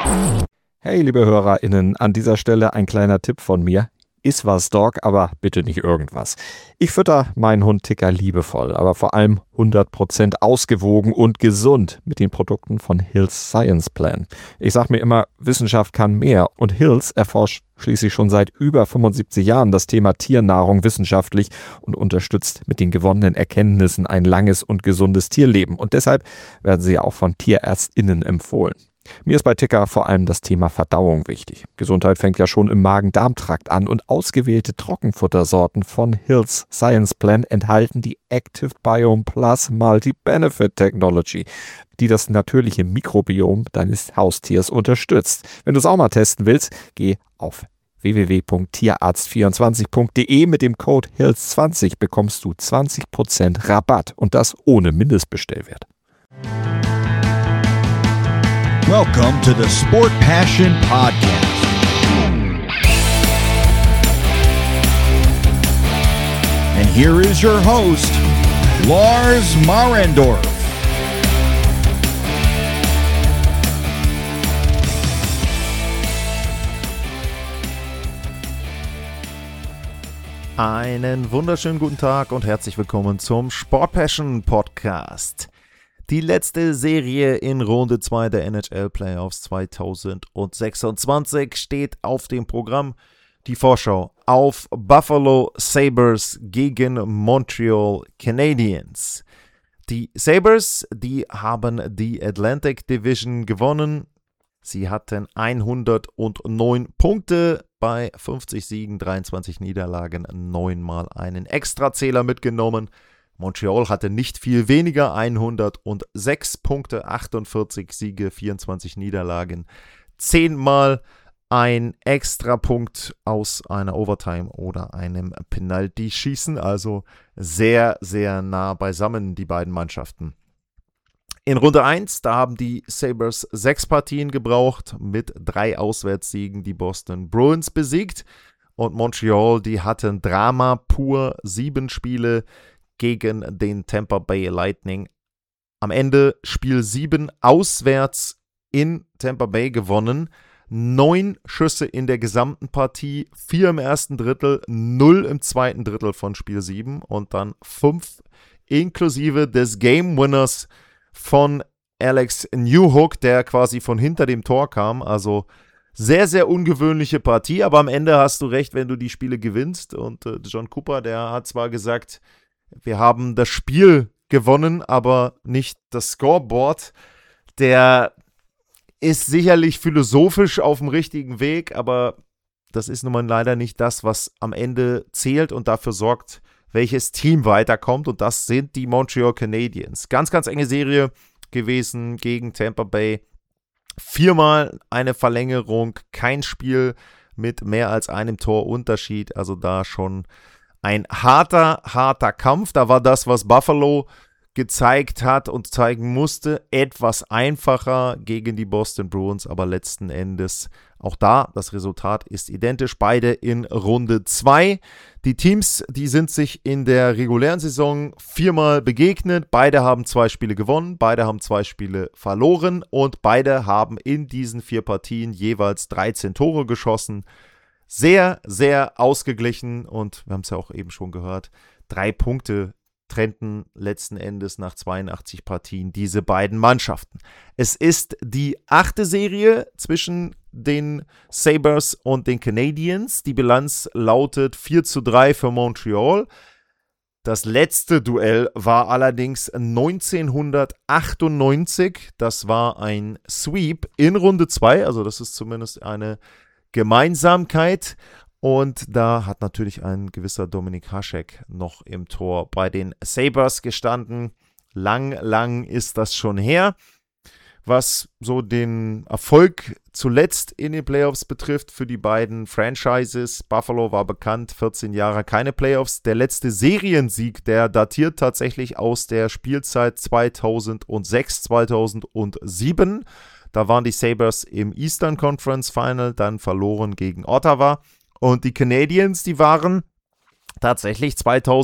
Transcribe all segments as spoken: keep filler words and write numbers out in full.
Hey, liebe HörerInnen, an dieser Stelle ein kleiner Tipp von mir. Iss was, Dog, aber bitte nicht irgendwas. Ich fütter meinen Hund Ticker liebevoll, aber vor allem hundert Prozent ausgewogen und gesund mit den Produkten von Hill's Science Plan. Ich sag mir immer, Wissenschaft kann mehr und Hill's erforscht schließlich schon seit über fünfundsiebzig Jahren das Thema Tiernahrung wissenschaftlich und unterstützt mit den gewonnenen Erkenntnissen ein langes und gesundes Tierleben. Und deshalb werden sie auch von TierärztInnen empfohlen. Mir ist bei Ticker vor allem das Thema Verdauung wichtig. Gesundheit fängt ja schon im Magen-Darm-Trakt an und ausgewählte Trockenfuttersorten von Hill's Science Plan enthalten die Active Biome Plus Multi-Benefit Technology, die das natürliche Mikrobiom deines Haustiers unterstützt. Wenn du es auch mal testen willst, geh auf w w w punkt tierarzt vierundzwanzig punkt d e. Mit dem Code Hills zwanzig bekommst du zwanzig Prozent Rabatt und das ohne Mindestbestellwert. Welcome to the Sport Passion Podcast. And here is your host, Lars Marendorf. Einen wunderschönen guten Tag und herzlich willkommen zum Sport Passion Podcast. Die letzte Serie in Runde zwei der N H L Playoffs zweitausendsechsundzwanzig steht auf dem Programm. Die Vorschau auf Buffalo Sabres gegen Montreal Canadiens. Die Sabres, die haben die Atlantic Division gewonnen. Sie hatten hundertneun Punkte bei fünfzig Siegen, dreiundzwanzig Niederlagen, neunmal einen Extrazähler mitgenommen. Montreal hatte nicht viel weniger, hundertsechs Punkte, achtundvierzig Siege, vierundzwanzig Niederlagen, zehnmal ein Extrapunkt aus einer Overtime oder einem Penalty-Schießen, also sehr, sehr nah beisammen, die beiden Mannschaften. In Runde eins, da haben die Sabres sechs Partien gebraucht, mit drei Auswärtssiegen die Boston Bruins besiegt und Montreal, die hatten Drama pur, sieben Spiele gegen den Tampa Bay Lightning. Am Ende Spiel sieben auswärts in Tampa Bay gewonnen. Neun Schüsse in der gesamten Partie, vier im ersten Drittel, null im zweiten Drittel von Spiel sieben und dann fünf inklusive des Game Winners von Alex Newhook, der quasi von hinter dem Tor kam. Also sehr, sehr ungewöhnliche Partie, aber am Ende hast du recht, wenn du die Spiele gewinnst. Und äh, John Cooper, der hat zwar gesagt, wir haben das Spiel gewonnen, aber nicht das Scoreboard. Der ist sicherlich philosophisch auf dem richtigen Weg, aber das ist nun mal leider nicht das, was am Ende zählt und dafür sorgt, welches Team weiterkommt. Und das sind die Montreal Canadiens. Ganz, ganz enge Serie gewesen gegen Tampa Bay. Viermal eine Verlängerung, kein Spiel mit mehr als einem Torunterschied. Also da schon ein harter, harter Kampf. Da war das, was Buffalo gezeigt hat und zeigen musste, etwas einfacher gegen die Boston Bruins, aber letzten Endes auch da, das Resultat ist identisch, beide in Runde zwei. Die Teams, die sind sich in der regulären Saison viermal begegnet, beide haben zwei Spiele gewonnen, beide haben zwei Spiele verloren und beide haben in diesen vier Partien jeweils dreizehn Tore geschossen. Sehr, sehr ausgeglichen und wir haben es ja auch eben schon gehört, drei Punkte trennten letzten Endes nach zweiundachtzig Partien diese beiden Mannschaften. Es ist die achte Serie zwischen den Sabres und den Canadiens. Die Bilanz lautet vier zu drei für Montreal. Das letzte Duell war allerdings neunzehnhundertachtundneunzig. Das war ein Sweep in Runde zwei, also das ist zumindest eine Gemeinsamkeit. Und da hat natürlich ein gewisser Dominik Hasek noch im Tor bei den Sabres gestanden. Lang, lang ist das schon her. Was so den Erfolg zuletzt in den Playoffs betrifft für die beiden Franchises. Buffalo war bekannt, vierzehn Jahre keine Playoffs. Der letzte Seriensieg, der datiert tatsächlich aus der Spielzeit zweitausendsechs, zweitausendsieben. Da waren die Sabres im Eastern Conference Final, dann verloren gegen Ottawa. Und die Canadiens, die waren tatsächlich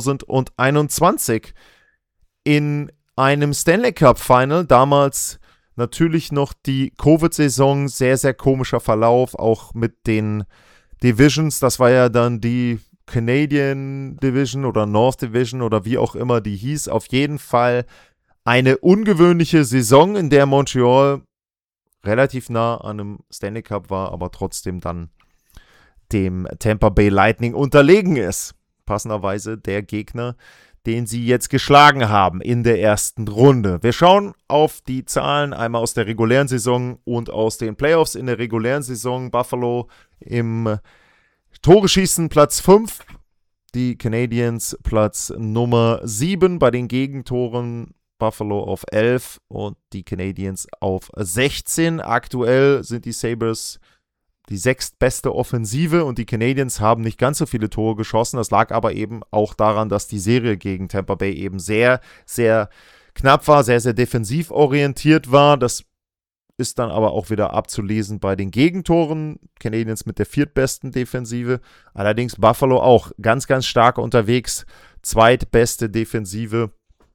zweitausendeinundzwanzig in einem Stanley Cup Final, damals Natürlich noch die Covid-Saison, sehr, sehr komischer Verlauf, auch mit den Divisions. Das war ja dann die Canadian Division oder North Division oder wie auch immer die hieß. Auf jeden Fall eine ungewöhnliche Saison, in der Montreal relativ nah an einem Stanley Cup war, aber trotzdem dann dem Tampa Bay Lightning unterlegen ist. Passenderweise der Gegner, den sie jetzt geschlagen haben in der ersten Runde. Wir schauen auf die Zahlen einmal aus der regulären Saison und aus den Playoffs. In der regulären Saison Buffalo im Tore-Schießen Platz fünf, die Canadiens Platz Nummer sieben, bei den Gegentoren Buffalo auf elf und die Canadiens auf sechzehn. Aktuell sind die Sabres die sechstbeste Offensive und die Canadiens haben nicht ganz so viele Tore geschossen. Das lag aber eben auch daran, dass die Serie gegen Tampa Bay eben sehr, sehr knapp war, sehr, sehr defensiv orientiert war. Das ist dann aber auch wieder abzulesen bei den Gegentoren. Canadiens mit der viertbesten Defensive. Allerdings Buffalo auch ganz, ganz stark unterwegs. Zweitbeste Defensive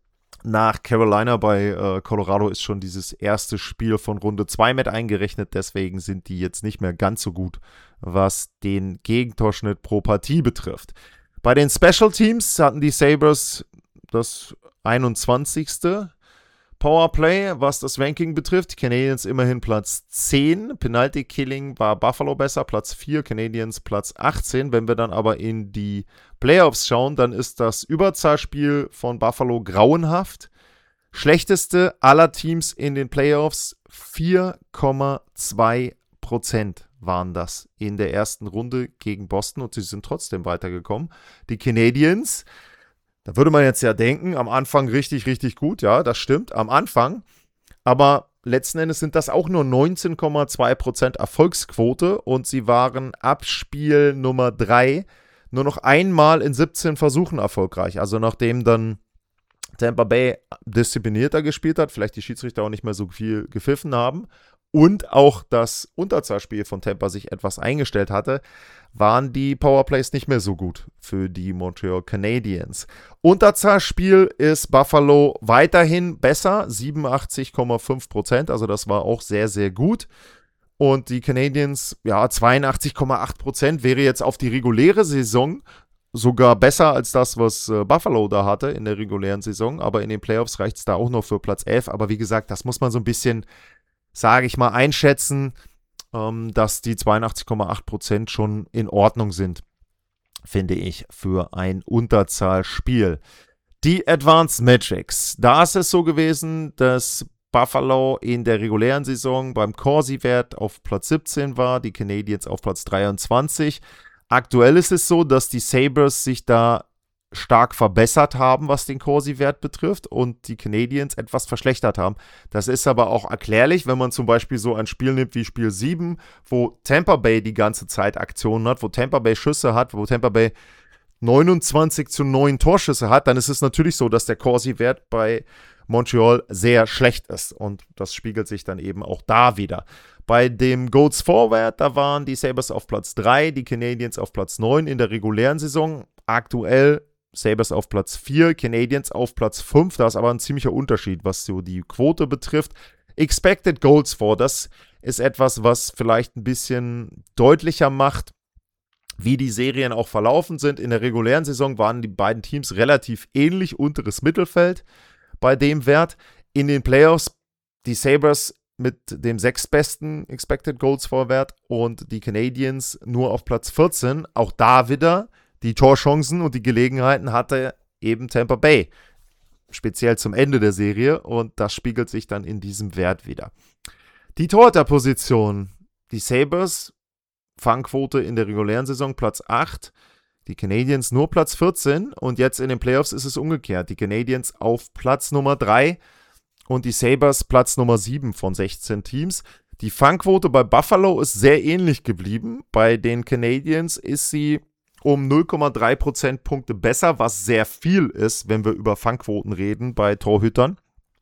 nach Carolina. Bei äh, Colorado ist schon dieses erste Spiel von Runde zwei mit eingerechnet. Deswegen sind die jetzt nicht mehr ganz so gut, was den Gegentorschnitt pro Partie betrifft. Bei den Special Teams hatten die Sabres das einundzwanzigste Powerplay, was das Ranking betrifft. Canadiens immerhin Platz zehn. Penalty Killing war Buffalo besser, Platz vier. Canadiens Platz achtzehn. Wenn wir dann aber in die Playoffs schauen, dann ist das Überzahlspiel von Buffalo grauenhaft. Schlechteste aller Teams in den Playoffs, vier Komma zwei Prozent waren das in der ersten Runde gegen Boston und sie sind trotzdem weitergekommen. Die Canadiens, da würde man jetzt ja denken, am Anfang richtig, richtig gut. Ja, das stimmt, am Anfang. Aber letzten Endes sind das auch nur neunzehn Komma zwei Prozent Erfolgsquote und sie waren ab Spiel Nummer drei nur noch einmal in siebzehn Versuchen erfolgreich. Also nachdem dann Tampa Bay disziplinierter gespielt hat, vielleicht die Schiedsrichter auch nicht mehr so viel gepfiffen haben und auch das Unterzahlspiel von Tampa sich etwas eingestellt hatte, waren die Powerplays nicht mehr so gut für die Montreal Canadiens. Unterzahlspiel ist Buffalo weiterhin besser, siebenundachtzig Komma fünf Prozent, also das war auch sehr, sehr gut. Und die Canadiens, ja, zweiundachtzig Komma acht Prozent wäre jetzt auf die reguläre Saison sogar besser als das, was äh, Buffalo da hatte in der regulären Saison, aber in den Playoffs reicht es da auch noch für Platz elf. Aber wie gesagt, das muss man so ein bisschen, sage ich mal, einschätzen, ähm, dass die zweiundachtzig Komma acht Prozent schon in Ordnung sind, finde ich, für ein Unterzahlspiel. Die Advanced Metrics. Da ist es so gewesen, dass Buffalo in der regulären Saison beim Corsi-Wert auf Platz siebzehn war, die Canadiens auf Platz dreiundzwanzig. Aktuell ist es so, dass die Sabres sich da stark verbessert haben, was den Corsi-Wert betrifft und die Canadiens etwas verschlechtert haben. Das ist aber auch erklärlich, wenn man zum Beispiel so ein Spiel nimmt wie Spiel sieben, wo Tampa Bay die ganze Zeit Aktionen hat, wo Tampa Bay Schüsse hat, wo Tampa Bay neunundzwanzig zu neun Torschüsse hat, dann ist es natürlich so, dass der Corsi-Wert bei Montreal sehr schlecht ist und das spiegelt sich dann eben auch da wieder. Bei dem Goals-For-Wert, da waren die Sabres auf Platz drei, die Canadiens auf Platz neun in der regulären Saison. Aktuell Sabres auf Platz vier, Canadiens auf Platz fünf. Da ist aber ein ziemlicher Unterschied, was so die Quote betrifft. Expected Goals For, das ist etwas, was vielleicht ein bisschen deutlicher macht, wie die Serien auch verlaufen sind. In der regulären Saison waren die beiden Teams relativ ähnlich, unteres Mittelfeld bei dem Wert. In den Playoffs die Sabres mit dem sechstbesten Expected Goals For Wert und die Canadiens nur auf Platz vierzehn. Auch da wieder die Torchancen und die Gelegenheiten hatte eben Tampa Bay, speziell zum Ende der Serie, und das spiegelt sich dann in diesem Wert wieder. Die Torhüterposition, die Sabres, Fangquote in der regulären Saison Platz acht, die Canadiens nur Platz vierzehn und jetzt in den Playoffs ist es umgekehrt. Die Canadiens auf Platz Nummer drei und die Sabres Platz Nummer sieben von sechzehn Teams. Die Fangquote bei Buffalo ist sehr ähnlich geblieben. Bei den Canadiens ist sie um null Komma drei Prozentpunkte besser, was sehr viel ist, wenn wir über Fangquoten reden bei Torhütern.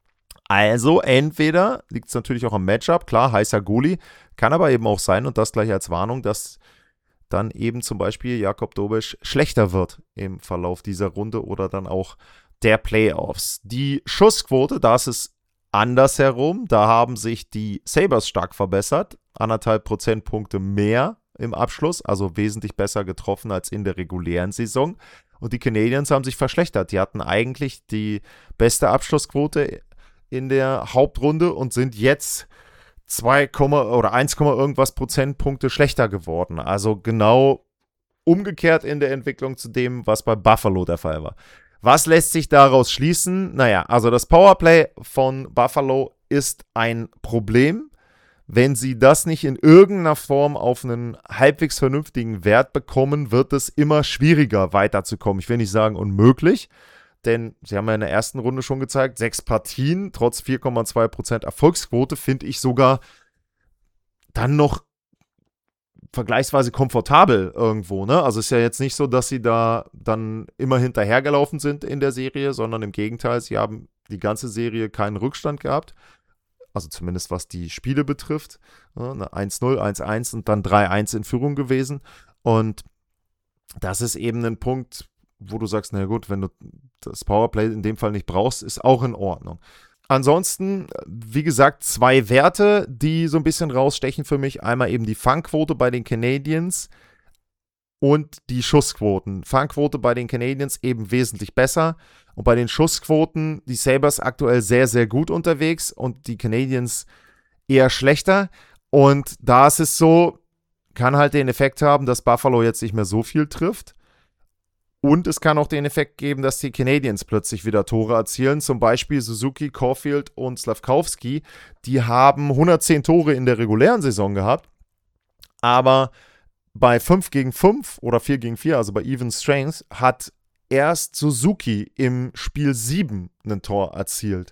Also entweder liegt es natürlich auch am Matchup, klar, heißer Goalie, kann aber eben auch sein, und das gleich als Warnung, dass dann eben zum Beispiel Jakob Dobeš schlechter wird im Verlauf dieser Runde oder dann auch der Playoffs. Die Schussquote, da ist es Andersherum, da haben sich die Sabres stark verbessert, anderthalb Prozentpunkte mehr im Abschluss, also wesentlich besser getroffen als in der regulären Saison. Und die Canadiens haben sich verschlechtert. Die hatten eigentlich die beste Abschlussquote in der Hauptrunde und sind jetzt zwei oder eins, irgendwas Prozentpunkte schlechter geworden. Also genau umgekehrt in der Entwicklung zu dem, was bei Buffalo der Fall war. Was lässt sich daraus schließen? Naja, also das Powerplay von Buffalo ist ein Problem. Wenn sie das nicht in irgendeiner Form auf einen halbwegs vernünftigen Wert bekommen, wird es immer schwieriger weiterzukommen. Ich will nicht sagen unmöglich, denn sie haben ja in der ersten Runde schon gezeigt, sechs Partien, trotz vier Komma zwei Prozent Erfolgsquote, finde ich sogar dann noch vergleichsweise komfortabel irgendwo, ne? Also es ist ja jetzt nicht so, dass sie da dann immer hinterhergelaufen sind in der Serie, sondern im Gegenteil, sie haben die ganze Serie keinen Rückstand gehabt. Also zumindest was die Spiele betrifft. Ne? eins null, eins eins und dann drei eins in Führung gewesen. Und das ist eben ein Punkt, wo du sagst, na gut, wenn du das Powerplay in dem Fall nicht brauchst, ist auch in Ordnung. Ansonsten, wie gesagt, zwei Werte, die so ein bisschen rausstechen für mich. Einmal eben die Fangquote bei den Canadiens und die Schussquoten. Fangquote bei den Canadiens eben wesentlich besser. Und bei den Schussquoten, die Sabres aktuell sehr, sehr gut unterwegs und die Canadiens eher schlechter. Und da ist es so, kann halt den Effekt haben, dass Buffalo jetzt nicht mehr so viel trifft. Und es kann auch den Effekt geben, dass die Canadiens plötzlich wieder Tore erzielen. Zum Beispiel Suzuki, Caulfield und Slafkowski. Die haben hundertzehn Tore in der regulären Saison gehabt. Aber bei fünf gegen fünf oder vier gegen vier, also bei Even Strength, hat erst Suzuki im Spiel sieben ein Tor erzielt.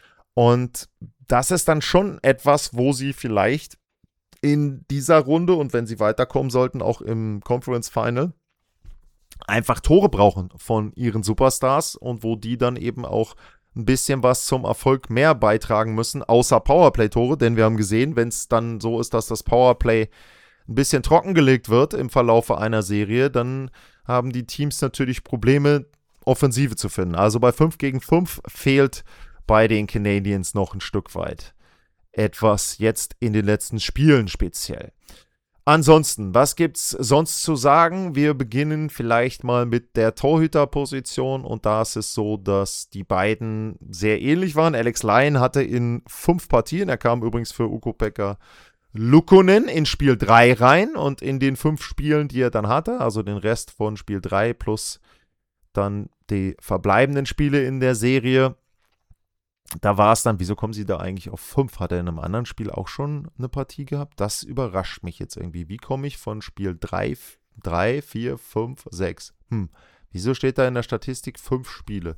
Und das ist dann schon etwas, wo sie vielleicht in dieser Runde und wenn sie weiterkommen sollten, auch im Conference Final, einfach Tore brauchen von ihren Superstars und wo die dann eben auch ein bisschen was zum Erfolg mehr beitragen müssen, außer Powerplay-Tore, denn wir haben gesehen, wenn es dann so ist, dass das Powerplay ein bisschen trockengelegt wird im Verlaufe einer Serie, dann haben die Teams natürlich Probleme, Offensive zu finden. Also bei fünf gegen fünf fehlt bei den Canadiens noch ein Stück weit etwas jetzt in den letzten Spielen speziell. Ansonsten, was gibt's sonst zu sagen? Wir beginnen vielleicht mal mit der Torhüterposition und da ist es so, dass die beiden sehr ähnlich waren. Alex Lyon hatte in fünf Partien, er kam übrigens für Ukko-Pekka Luukkonen in Spiel drei rein und in den fünf Spielen, die er dann hatte, also den Rest von Spiel drei plus dann die verbleibenden Spiele in der Serie, da war es dann, wieso kommen sie da eigentlich auf fünf? Hat er in einem anderen Spiel auch schon eine Partie gehabt? Das überrascht mich jetzt irgendwie. Wie komme ich von Spiel drei, drei, vier, fünf, sechs? Hm, wieso steht da in der Statistik fünf Spiele?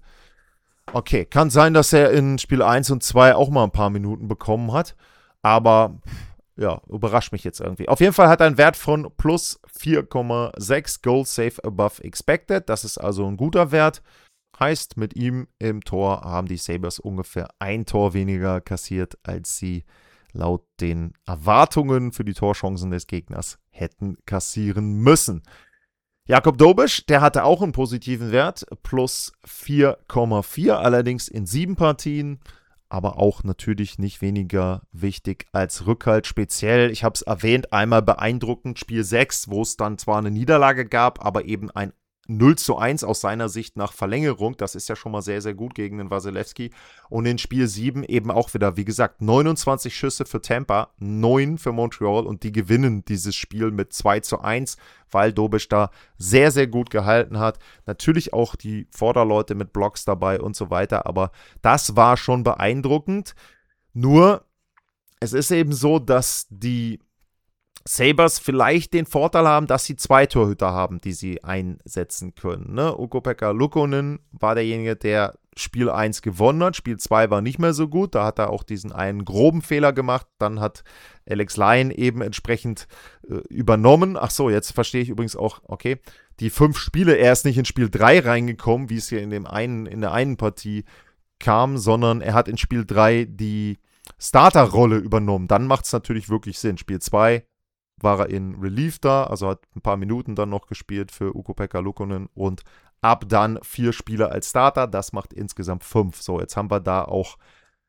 Okay, kann sein, dass er in Spiel eins und zwei auch mal ein paar Minuten bekommen hat, aber ja, überrascht mich jetzt irgendwie. Auf jeden Fall hat er einen Wert von plus vier Komma sechs Goal Save Above Expected. Das ist also ein guter Wert. Heißt, mit ihm im Tor haben die Sabres ungefähr ein Tor weniger kassiert, als sie laut den Erwartungen für die Torchancen des Gegners hätten kassieren müssen. Jakub Dobeš, der hatte auch einen positiven Wert, plus vier Komma vier, allerdings in sieben Partien, aber auch natürlich nicht weniger wichtig als Rückhalt. Speziell, ich habe es erwähnt, einmal beeindruckend Spiel sechs, wo es dann zwar eine Niederlage gab, aber eben ein null zu eins aus seiner Sicht nach Verlängerung, das ist ja schon mal sehr, sehr gut gegen den Wasilewski. Und in Spiel sieben eben auch wieder, wie gesagt, neunundzwanzig Schüsse für Tampa, neun für Montreal und die gewinnen dieses Spiel mit zwei zu eins, weil Dobeš da sehr, sehr gut gehalten hat. Natürlich auch die Vorderleute mit Blocks dabei und so weiter, aber das war schon beeindruckend. Nur, es ist eben so, dass die Sabres vielleicht den Vorteil haben, dass sie zwei Torhüter haben, die sie einsetzen können. Ne? Ukko-Pekka Luukkonen war derjenige, der Spiel eins gewonnen hat. Spiel zwei war nicht mehr so gut. Da hat er auch diesen einen groben Fehler gemacht. Dann hat Alex Lyon eben entsprechend äh, übernommen. Ach so, jetzt verstehe ich übrigens auch, okay, die fünf Spiele, er ist nicht in Spiel drei reingekommen, wie es hier in, dem einen, in der einen Partie kam, sondern er hat in Spiel drei die Starterrolle übernommen. Dann macht es natürlich wirklich Sinn. Spiel zwei war er in Relief da, also hat ein paar Minuten dann noch gespielt für Ukko-Pekka Luukkonen und ab dann vier Spiele als Starter, das macht insgesamt fünf. So, jetzt haben wir da auch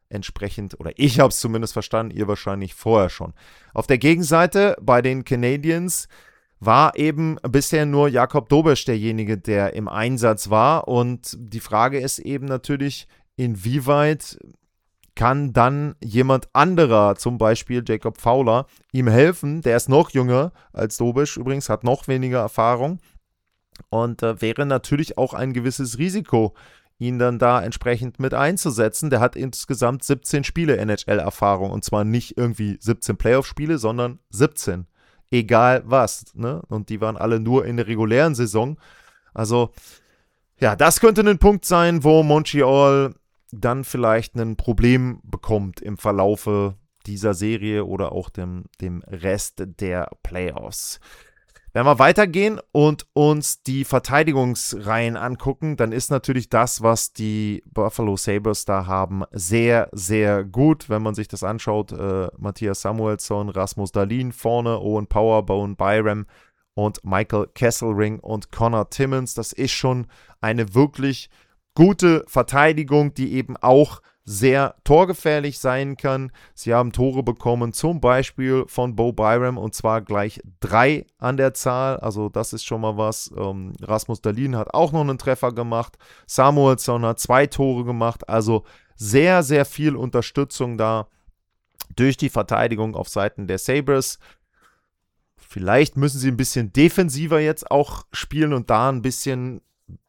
entsprechend, oder ich habe es zumindest verstanden, ihr wahrscheinlich vorher schon. Auf der Gegenseite bei den Canadiens war eben bisher nur Jakob Dobeš derjenige, der im Einsatz war. Und die Frage ist eben natürlich, inwieweit kann dann jemand anderer, zum Beispiel Jacob Fowler, ihm helfen. Der ist noch jünger als Dobeš übrigens, hat noch weniger Erfahrung und äh, wäre natürlich auch ein gewisses Risiko, ihn dann da entsprechend mit einzusetzen. Der hat insgesamt siebzehn Spiele N H L-Erfahrung und zwar nicht irgendwie siebzehn Playoff-Spiele, sondern siebzehn. Egal was, ne? Und die waren alle nur in der regulären Saison. Also, ja, das könnte ein Punkt sein, wo Montreal dann vielleicht ein Problem bekommt im Verlaufe dieser Serie oder auch dem, dem Rest der Playoffs. Wenn wir weitergehen und uns die Verteidigungsreihen angucken, dann ist natürlich das, was die Buffalo Sabres da haben, sehr, sehr gut. Wenn man sich das anschaut, äh, Mattias Samuelsson, Rasmus Dahlin vorne, Owen Power, Bowen Byram und Michael Kesselring und Connor Timmins. Das ist schon eine wirklich gute Verteidigung, die eben auch sehr torgefährlich sein kann. Sie haben Tore bekommen, zum Beispiel von Bo Byram, und zwar gleich drei an der Zahl. Also das ist schon mal was. Ähm, Rasmus Dahlin hat auch noch einen Treffer gemacht. Samuelsson hat zwei Tore gemacht. Also sehr, sehr viel Unterstützung da durch die Verteidigung auf Seiten der Sabres. Vielleicht müssen sie ein bisschen defensiver jetzt auch spielen und da ein bisschen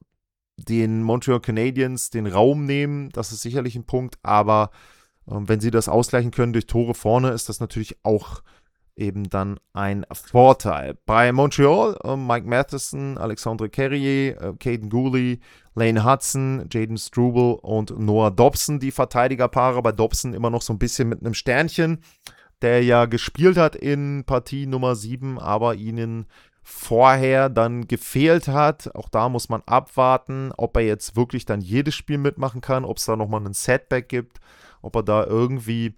den Montreal Canadiens den Raum nehmen, das ist sicherlich ein Punkt, aber äh, wenn sie das ausgleichen können durch Tore vorne, ist das natürlich auch eben dann ein Vorteil. Bei Montreal, äh, Mike Matheson, Alexandre Carrier, äh, Caden Gooley, Lane Hudson, Jaden Struble und Noah Dobson, die Verteidigerpaare. Bei Dobson immer noch so ein bisschen mit einem Sternchen, der ja gespielt hat in Partie Nummer sieben, aber ihnen vorher dann gefehlt hat. Auch da muss man abwarten, ob er jetzt wirklich dann jedes Spiel mitmachen kann, ob es da nochmal einen Setback gibt, ob er da irgendwie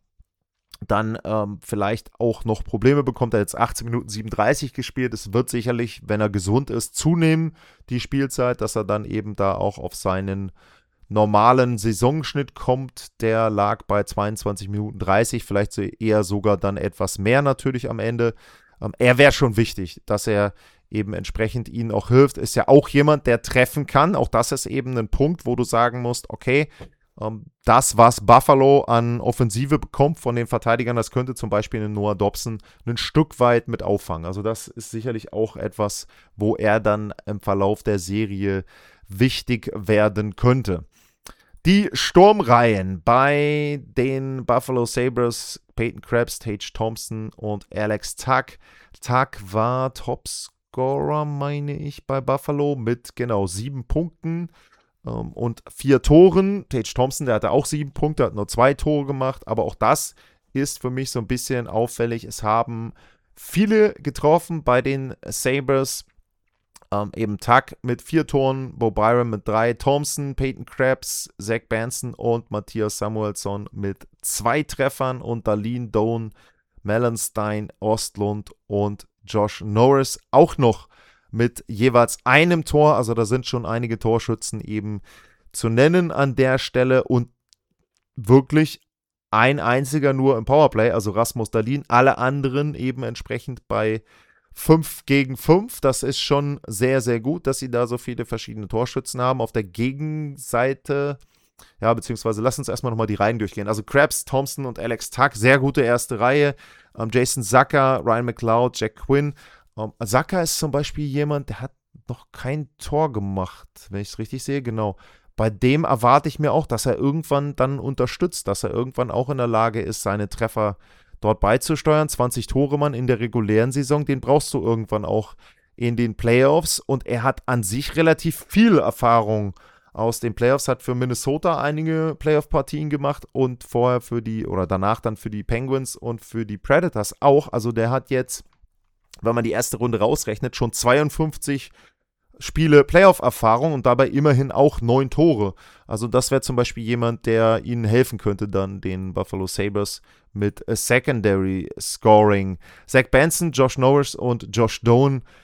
dann ähm, vielleicht auch noch Probleme bekommt. Er hat jetzt achtzehn Minuten siebenunddreißig gespielt. Es wird sicherlich, wenn er gesund ist, zunehmen, die Spielzeit, dass er dann eben da auch auf seinen normalen Saisonschnitt kommt. Der lag bei zweiundzwanzig Minuten dreißig, vielleicht eher sogar dann etwas mehr natürlich am Ende. Ähm, er wäre schon wichtig, dass er eben entsprechend ihnen auch hilft. Ist ja auch jemand, der treffen kann. Auch das ist eben ein Punkt, wo du sagen musst, okay, ähm, das, was Buffalo an Offensive bekommt von den Verteidigern, das könnte zum Beispiel in Noah Dobson ein Stück weit mit auffangen. Also das ist sicherlich auch etwas, wo er dann im Verlauf der Serie wichtig werden könnte. Die Sturmreihen bei den Buffalo Sabres, Peyton Krebs, Tage Thompson und Alex Tuch. Tuch war Topscorer, meine ich, bei Buffalo mit genau sieben Punkten ähm, und vier Toren. Tage Thompson, der hatte auch sieben Punkte, hat nur zwei Tore gemacht, aber auch das ist für mich so ein bisschen auffällig. Es haben viele getroffen bei den Sabres. Ähm, eben Tuch mit vier Toren, Bo Byram mit drei, Thompson, Peyton Krebs, Zach Benson und Mattias Samuelsson mit zwei Treffern und Dahlin, Doan, Mellenstein, Ostlund und Josh Norris auch noch mit jeweils einem Tor. Also da sind schon einige Torschützen eben zu nennen an der Stelle und wirklich ein einziger nur im Powerplay, also Rasmus Dahlin, alle anderen eben entsprechend bei fünf gegen fünf, das ist schon sehr, sehr gut, dass sie da so viele verschiedene Torschützen haben. Auf der Gegenseite, ja, beziehungsweise lass uns erstmal nochmal die Reihen durchgehen. Also Krebs, Thompson und Alex Tuch, sehr gute erste Reihe. Ähm, Jason Zucker, Ryan McLeod, Jack Quinn. Ähm, Zucker ist zum Beispiel jemand, der hat noch kein Tor gemacht, wenn ich es richtig sehe, genau. Bei dem erwarte ich mir auch, dass er irgendwann dann unterstützt, dass er irgendwann auch in der Lage ist, seine Treffer dort beizusteuern. zwanzig Tore, Mann, in der regulären Saison, den brauchst du irgendwann auch in den Playoffs und er hat an sich relativ viel Erfahrung aus den Playoffs, hat für Minnesota einige Playoff-Partien gemacht und vorher für die, oder danach dann für die Penguins und für die Predators auch. Also der hat jetzt, wenn man die erste Runde rausrechnet, schon zweiundfünfzig Spiele Playoff-Erfahrung und dabei immerhin auch neun Tore. Also das wäre zum Beispiel jemand, der ihnen helfen könnte, dann den Buffalo Sabres mit Secondary Scoring. Zach Benson, Josh Norris und Josh Doan,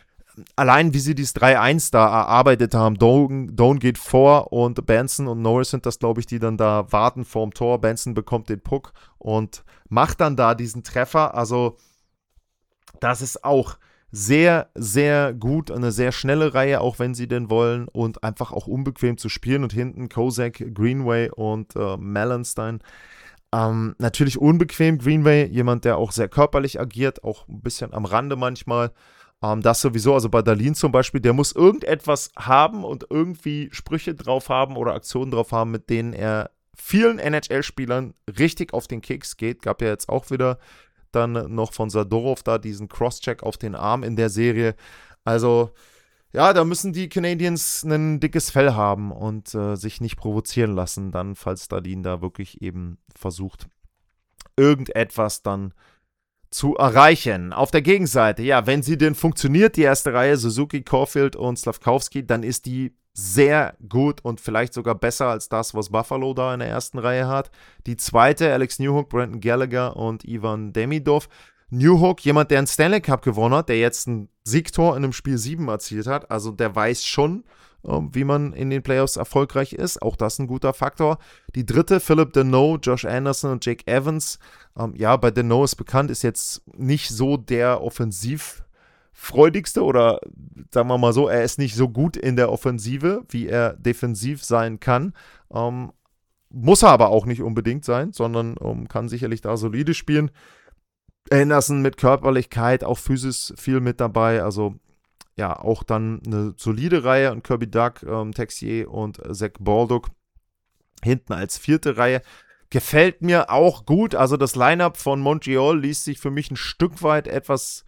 allein wie sie dieses drei eins da erarbeitet haben, Doan, Doan geht vor und Benson und Norris sind das, glaube ich, die dann da warten vorm Tor. Benson bekommt den Puck und macht dann da diesen Treffer. Also das ist auch sehr, sehr gut, eine sehr schnelle Reihe, auch wenn sie denn wollen, und einfach auch unbequem zu spielen. Und hinten Kozak, Greenway und äh, Melanstein. Ähm, natürlich unbequem, Greenway, jemand, der auch sehr körperlich agiert, auch ein bisschen am Rande manchmal. Ähm, das sowieso, also bei Dahlin zum Beispiel, der muss irgendetwas haben und irgendwie Sprüche drauf haben oder Aktionen drauf haben, mit denen er vielen N H L-Spielern richtig auf den Keks geht. Gab ja jetzt auch wieder dann noch von Zadorov da diesen Crosscheck auf den Arm in der Serie. Also, ja, da müssen die Canadiens ein dickes Fell haben und äh, sich nicht provozieren lassen, dann, falls Dahlin da wirklich eben versucht, irgendetwas dann zu erreichen. Auf der Gegenseite, ja, wenn sie denn funktioniert, die erste Reihe, Suzuki, Caulfield und Slafkowski, dann ist die sehr gut und vielleicht sogar besser als das, was Buffalo da in der ersten Reihe hat. Die zweite, Alex Newhook, Brandon Gallagher und Ivan Demidov. Newhook, jemand, der einen Stanley Cup gewonnen hat, der jetzt ein Siegtor in einem Spiel sieben erzielt hat. Also der weiß schon, wie man in den Playoffs erfolgreich ist. Auch das ein guter Faktor. Die dritte, Philip Deneau, Josh Anderson und Jake Evans. Ähm, ja, bei Deneau ist bekannt, ist jetzt nicht so der offensivfreudigste oder sagen wir mal so, er ist nicht so gut in der Offensive, wie er defensiv sein kann. Ähm, muss er aber auch nicht unbedingt sein, sondern ähm, kann sicherlich da solide spielen. Anderson mit Körperlichkeit, auch Physis viel mit dabei, also ja, auch dann eine solide Reihe und Kirby Duck, ähm, Texier und Zach Baldock hinten als vierte Reihe. Gefällt mir auch gut, also das Lineup von Montreal liest sich für mich ein Stück weit etwas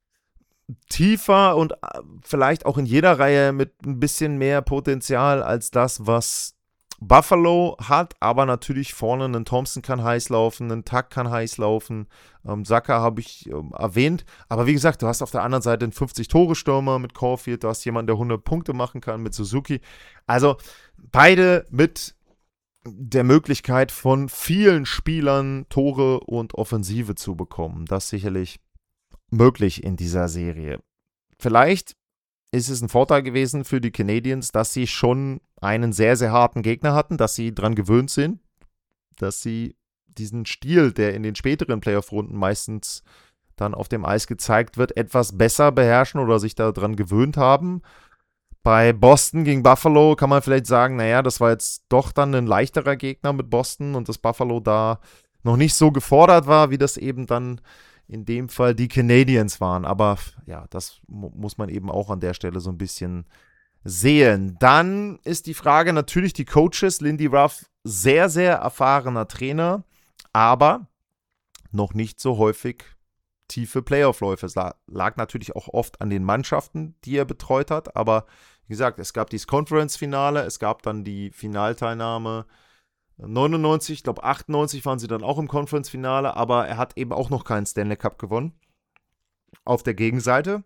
tiefer und vielleicht auch in jeder Reihe mit ein bisschen mehr Potenzial als das, was Buffalo hat, aber natürlich vorne ein Thompson kann heiß laufen, ein Tuck kann heiß laufen, ähm, Saka habe ich ähm, erwähnt, aber wie gesagt, du hast auf der anderen Seite einen fünfzig-Tore-Stürmer mit Caulfield, du hast jemanden, der hundert Punkte machen kann mit Suzuki, also beide mit der Möglichkeit von vielen Spielern Tore und Offensive zu bekommen, das ist sicherlich möglich in dieser Serie. Vielleicht ist es ein Vorteil gewesen für die Canadiens, dass sie schon einen sehr, sehr harten Gegner hatten, dass sie dran gewöhnt sind, dass sie diesen Stil, der in den späteren Playoff-Runden meistens dann auf dem Eis gezeigt wird, etwas besser beherrschen oder sich daran gewöhnt haben. Bei Boston gegen Buffalo kann man vielleicht sagen, naja, das war jetzt doch dann ein leichterer Gegner mit Boston und dass Buffalo da noch nicht so gefordert war, wie das eben dann in dem Fall die Canadiens waren. Aber ja, das mu- muss man eben auch an der Stelle so ein bisschen sehen. Dann ist die Frage natürlich die Coaches. Lindy Ruff, sehr, sehr erfahrener Trainer, aber noch nicht so häufig tiefe Playoff-Läufe. Es lag, lag natürlich auch oft an den Mannschaften, die er betreut hat, aber wie gesagt, es gab dieses Conference-Finale, es gab dann die Finalteilnahme neunundneunzig, ich glaube achtundneunzig waren sie dann auch im Conference-Finale, aber er hat eben auch noch keinen Stanley Cup gewonnen. Auf der Gegenseite,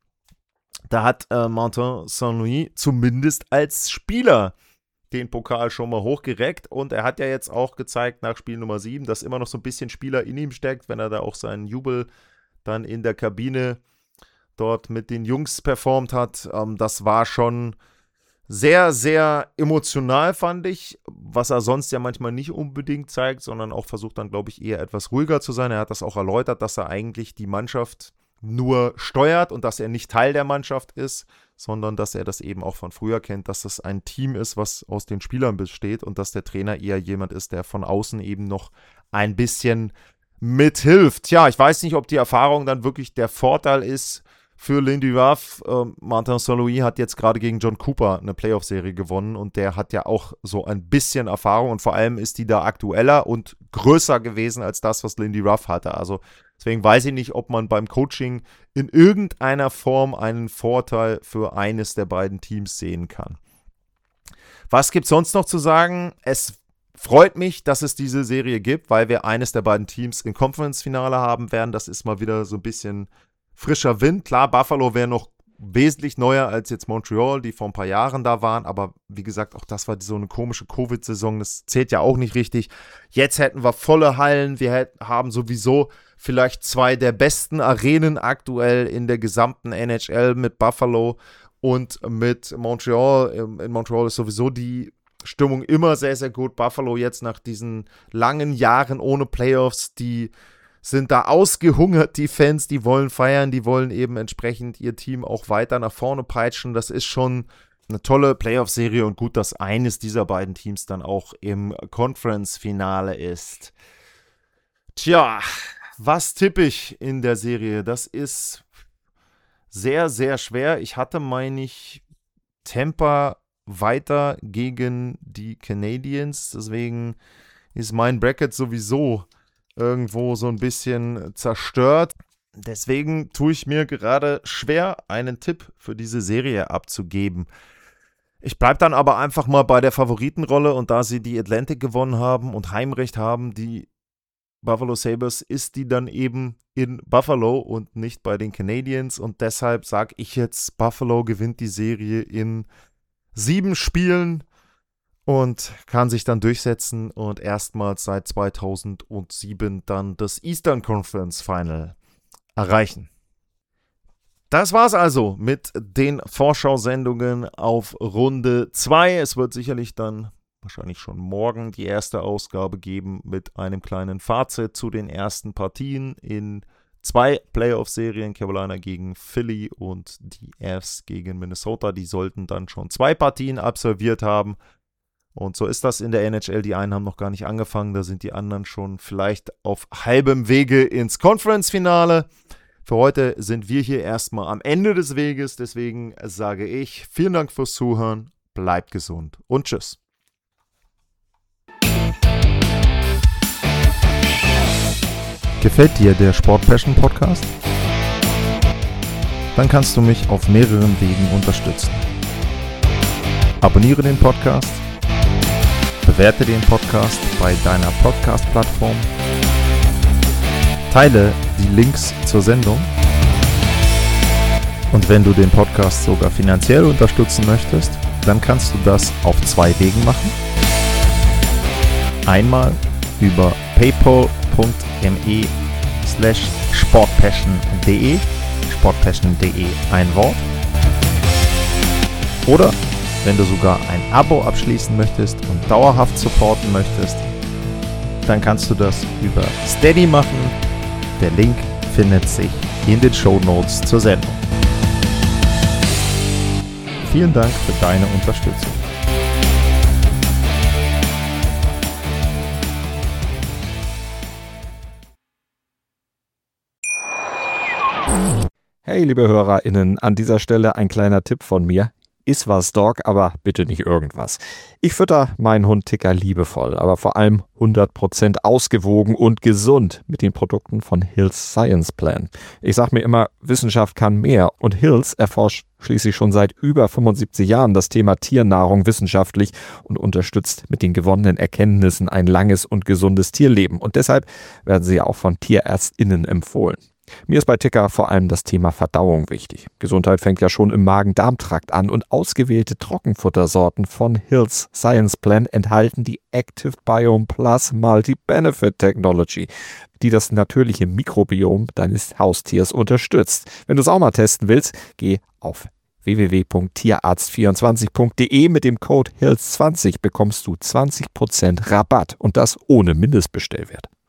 da hat äh, Martin Saint-Louis zumindest als Spieler den Pokal schon mal hochgereckt und er hat ja jetzt auch gezeigt nach Spiel Nummer sieben, dass immer noch so ein bisschen Spieler in ihm steckt, wenn er da auch seinen Jubel dann in der Kabine dort mit den Jungs performt hat. Ähm, das war schon sehr, sehr emotional, fand ich, was er sonst ja manchmal nicht unbedingt zeigt, sondern auch versucht dann, glaube ich, eher etwas ruhiger zu sein. Er hat das auch erläutert, dass er eigentlich die Mannschaft nur steuert und dass er nicht Teil der Mannschaft ist, sondern dass er das eben auch von früher kennt, dass das ein Team ist, was aus den Spielern besteht und dass der Trainer eher jemand ist, der von außen eben noch ein bisschen mithilft. Tja, ich weiß nicht, ob die Erfahrung dann wirklich der Vorteil ist für Lindy Ruff. Ähm, Martin Saint-Louis hat jetzt gerade gegen John Cooper eine Playoff-Serie gewonnen und der hat ja auch so ein bisschen Erfahrung und vor allem ist die da aktueller und größer gewesen als das, was Lindy Ruff hatte. Also deswegen weiß ich nicht, ob man beim Coaching in irgendeiner Form einen Vorteil für eines der beiden Teams sehen kann. Was gibt es sonst noch zu sagen? Es freut mich, dass es diese Serie gibt, weil wir eines der beiden Teams im Conference-Finale haben werden. Das ist mal wieder so ein bisschen frischer Wind. Klar, Buffalo wäre noch wesentlich neuer als jetzt Montreal, die vor ein paar Jahren da waren, aber wie gesagt, auch das war so eine komische Covid-Saison, das zählt ja auch nicht richtig. Jetzt hätten wir volle Hallen, wir hätten, haben sowieso vielleicht zwei der besten Arenen aktuell in der gesamten N H L mit Buffalo und mit Montreal. In Montreal ist sowieso die Stimmung immer sehr, sehr gut. Buffalo jetzt nach diesen langen Jahren ohne Playoffs, die sind da ausgehungert, die Fans, die wollen feiern, die wollen eben entsprechend ihr Team auch weiter nach vorne peitschen. Das ist schon eine tolle Playoff-Serie und gut, dass eines dieser beiden Teams dann auch im Conference-Finale ist. Tja, was tippe ich in der Serie? Das ist sehr, sehr schwer. Ich hatte, meine ich, Tampa weiter gegen die Canadiens, deswegen ist mein Bracket sowieso irgendwo so ein bisschen zerstört. Deswegen tue ich mir gerade schwer, einen Tipp für diese Serie abzugeben. Ich bleibe dann aber einfach mal bei der Favoritenrolle und da sie die Atlantic gewonnen haben und Heimrecht haben, die Buffalo Sabres, ist die dann eben in Buffalo und nicht bei den Canadiens und deshalb sage ich jetzt, Buffalo gewinnt die Serie in sieben Spielen und kann sich dann durchsetzen und erstmals seit zweitausendsieben dann das Eastern Conference Final erreichen. Das war's also mit den Vorschau-Sendungen auf Runde zwei. Es wird sicherlich dann wahrscheinlich schon morgen die erste Ausgabe geben mit einem kleinen Fazit zu den ersten Partien in zwei Playoff-Serien, Carolina gegen Philly und die Avs gegen Minnesota. Die sollten dann schon zwei Partien absolviert haben. Und so ist das in der N H L. Die einen haben noch gar nicht angefangen, da sind die anderen schon vielleicht auf halbem Wege ins Conference-Finale. Für heute sind wir hier erstmal am Ende des Weges, deswegen sage ich vielen Dank fürs Zuhören, bleibt gesund und tschüss. Gefällt dir der Sport Passion Podcast? Dann kannst du mich auf mehreren Wegen unterstützen. Abonniere den Podcast, bewerte den Podcast bei deiner Podcast-Plattform, teile die Links zur Sendung und wenn du den Podcast sogar finanziell unterstützen möchtest, dann kannst du das auf zwei Wegen machen. Einmal über paypal.me slash sportpassion.de sportpassion.de ein Wort. Oder wenn du sogar ein Abo abschließen möchtest und dauerhaft supporten möchtest, dann kannst du das über Steady machen. Der Link findet sich in den Shownotes zur Sendung. Vielen Dank für deine Unterstützung. Hey, liebe HörerInnen, an dieser Stelle ein kleiner Tipp von mir. Ist was, Dog, aber bitte nicht irgendwas. Ich fütter meinen Hund Ticker liebevoll, aber vor allem hundert Prozent ausgewogen und gesund mit den Produkten von Hill's Science Plan. Ich sag mir immer, Wissenschaft kann mehr und Hill's erforscht schließlich schon seit über fünfundsiebzig Jahren das Thema Tiernahrung wissenschaftlich und unterstützt mit den gewonnenen Erkenntnissen ein langes und gesundes Tierleben. Und deshalb werden sie auch von TierärztInnen empfohlen. Mir ist bei Ticker vor allem das Thema Verdauung wichtig. Gesundheit fängt ja schon im Magen-Darm-Trakt an und ausgewählte Trockenfuttersorten von Hill's Science Plan enthalten die Active Biome Plus Multi-Benefit Technology, die das natürliche Mikrobiom deines Haustiers unterstützt. Wenn du es auch mal testen willst, geh auf w w w punkt tierarzt vierundzwanzig punkt de. Mit dem Code Hills zwanzig bekommst du zwanzig Prozent Rabatt und das ohne Mindestbestellwert.